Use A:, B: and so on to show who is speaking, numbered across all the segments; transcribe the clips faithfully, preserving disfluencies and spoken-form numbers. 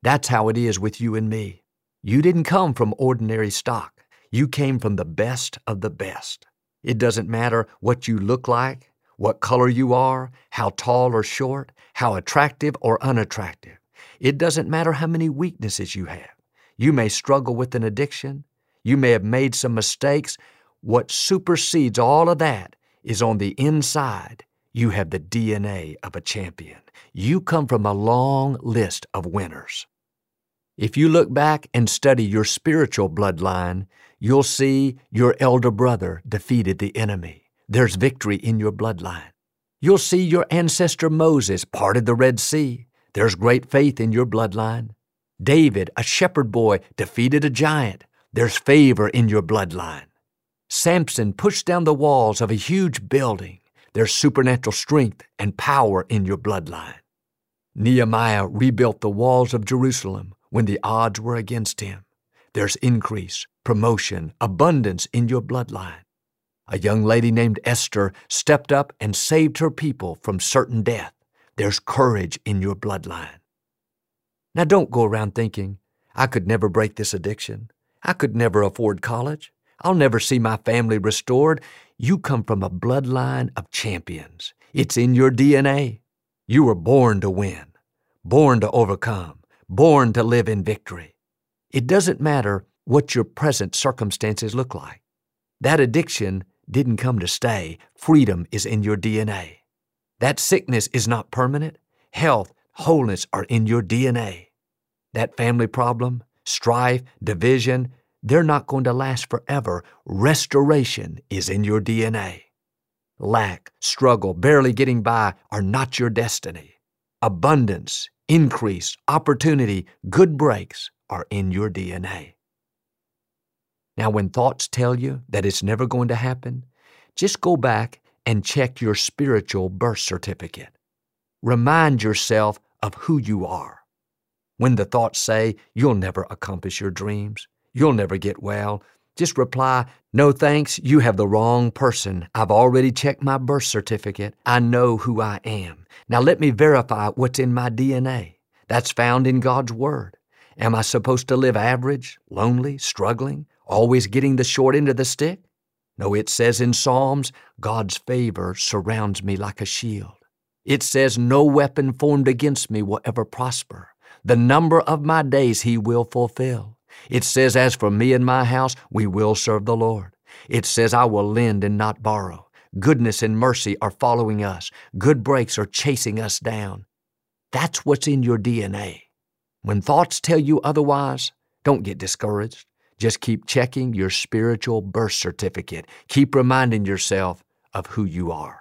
A: That's how it is with you and me. You didn't come from ordinary stock. You came from the best of the best. It doesn't matter what you look like, what color you are, how tall or short, how attractive or unattractive. It doesn't matter how many weaknesses you have. You may struggle with an addiction. You may have made some mistakes. What supersedes all of that is on the inside, you have the D N A of a champion. You come from a long list of winners. If you look back and study your spiritual bloodline, you'll see your elder brother defeated the enemy. There's victory in your bloodline. You'll see your ancestor Moses parted the Red Sea. There's great faith in your bloodline. David, a shepherd boy, defeated a giant. There's favor in your bloodline. Samson pushed down the walls of a huge building. There's supernatural strength and power in your bloodline. Nehemiah rebuilt the walls of Jerusalem when the odds were against him. There's increase, promotion, abundance in your bloodline. A young lady named Esther stepped up and saved her people from certain death. There's courage in your bloodline. Now don't go around thinking, I could never break this addiction. I could never afford college. I'll never see my family restored. You come from a bloodline of champions. It's in your D N A. You were born to win, born to overcome, born to live in victory. It doesn't matter what your present circumstances look like. That addiction didn't come to stay. Freedom is in your D N A. That sickness is not permanent. Health, wholeness are in your D N A. That family problem, strife, division, they're not going to last forever. Restoration is in your D N A. Lack, struggle, barely getting by are not your destiny. Abundance, increase, opportunity, good breaks are in your D N A. Now, when thoughts tell you that it's never going to happen, just go back and check your spiritual birth certificate. Remind yourself of who you are. When the thoughts say you'll never accomplish your dreams, you'll never get well, just reply, no thanks, you have the wrong person. I've already checked my birth certificate. I know who I am. Now let me verify what's in my D N A. That's found in God's Word. Am I supposed to live average, lonely, struggling, always getting the short end of the stick? No, it says in Psalms, God's favor surrounds me like a shield. It says no weapon formed against me will ever prosper. The number of my days He will fulfill. It says, as for me and my house, we will serve the Lord. It says, I will lend and not borrow. Goodness and mercy are following us. Good breaks are chasing us down. That's what's in your D N A. When thoughts tell you otherwise, don't get discouraged. Just keep checking your spiritual birth certificate. Keep reminding yourself of who you are.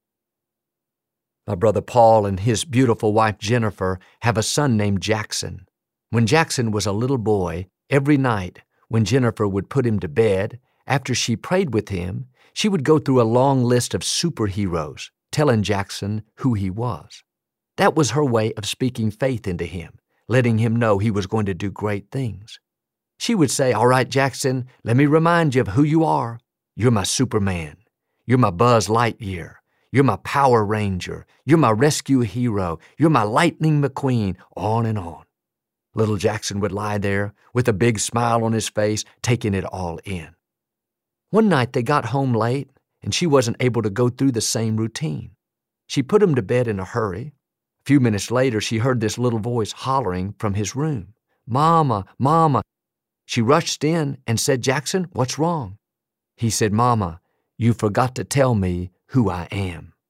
A: My brother Paul and his beautiful wife Jennifer have a son named Jackson. When Jackson was a little boy, every night when Jennifer would put him to bed, after she prayed with him, she would go through a long list of superheroes, telling Jackson who he was. That was her way of speaking faith into him, letting him know he was going to do great things. She would say, all right, Jackson, let me remind you of who you are. You're my Superman. You're my Buzz Lightyear. You're my Power Ranger. You're my rescue hero. You're my Lightning McQueen, on and on. Little Jackson would lie there with a big smile on his face, taking it all in. One night they got home late, and she wasn't able to go through the same routine. She put him to bed in a hurry. A few minutes later, she heard this little voice hollering from his room, Mama, Mama. She rushed in and said, Jackson, what's wrong? He said, Mama, you forgot to tell me who I am.